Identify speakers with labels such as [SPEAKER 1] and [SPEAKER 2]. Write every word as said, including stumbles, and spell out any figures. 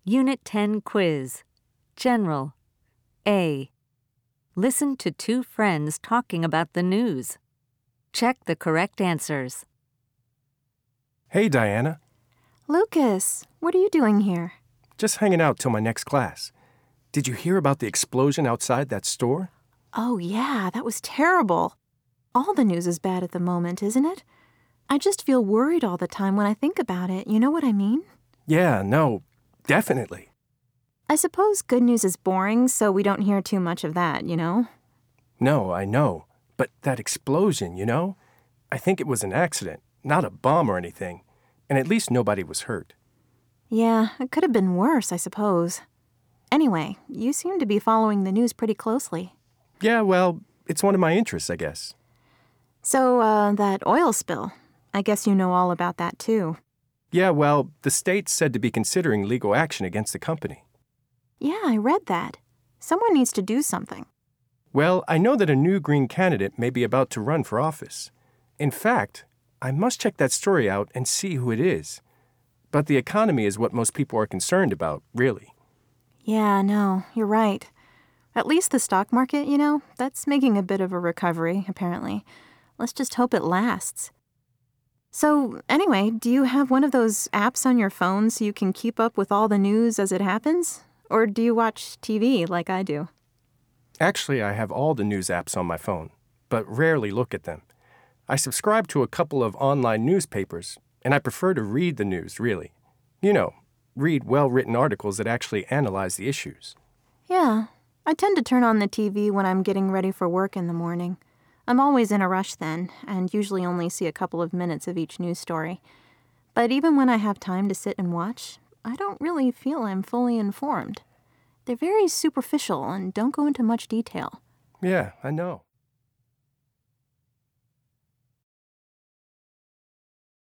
[SPEAKER 1] Unit ten Quiz. General. A. Listen to two friends talking about the news. Check the correct answers.
[SPEAKER 2] Hey, Diana.
[SPEAKER 3] Lucas, what are you doing here?
[SPEAKER 2] Just hanging out till my next class. Did you hear about the explosion outside that store?
[SPEAKER 3] Oh, yeah, that was terrible. All the news is bad at the moment, isn't it? I just feel worried all the time when I think about it. You know what I mean?
[SPEAKER 2] Yeah, no, definitely.
[SPEAKER 3] I suppose good news is boring, so we don't hear too much of that, you know?
[SPEAKER 2] No, I know. But that explosion, you know? I think it was an accident, not a bomb or anything. And at least nobody was hurt.
[SPEAKER 3] Yeah, it could have been worse, I suppose. Anyway, you seem to be following the news pretty closely.
[SPEAKER 2] Yeah, well, it's one of my interests, I guess.
[SPEAKER 3] So, uh, that oil spill. I guess you know all about that, too.
[SPEAKER 2] Yeah, well, the state's said to be considering legal action against the company.
[SPEAKER 3] Yeah, I read that. Someone needs to do something.
[SPEAKER 2] Well, I know that a new Green candidate may be about to run for office. In fact, I must check that story out and see who it is. But the economy is what most people are concerned about, really.
[SPEAKER 3] Yeah, no, you're right. At least the stock market, you know, that's making a bit of a recovery, apparently. Let's just hope it lasts. So, anyway, do you have one of those apps on your phone so you can keep up with all the news as it happens? Or do you watch T V like I do?
[SPEAKER 2] Actually, I have all the news apps on my phone, but rarely look at them. I subscribe to a couple of online newspapers, and I prefer to read the news, really. You know, read well-written articles that actually analyze the issues.
[SPEAKER 3] Yeah, I tend to turn on the T V when I'm getting ready for work in the morning. I'm always in a rush then, and usually only see a couple of minutes of each news story. But even when I have time to sit and watch, I don't really feel I'm fully informed. They're very superficial and don't go into much detail.
[SPEAKER 2] Yeah, I know.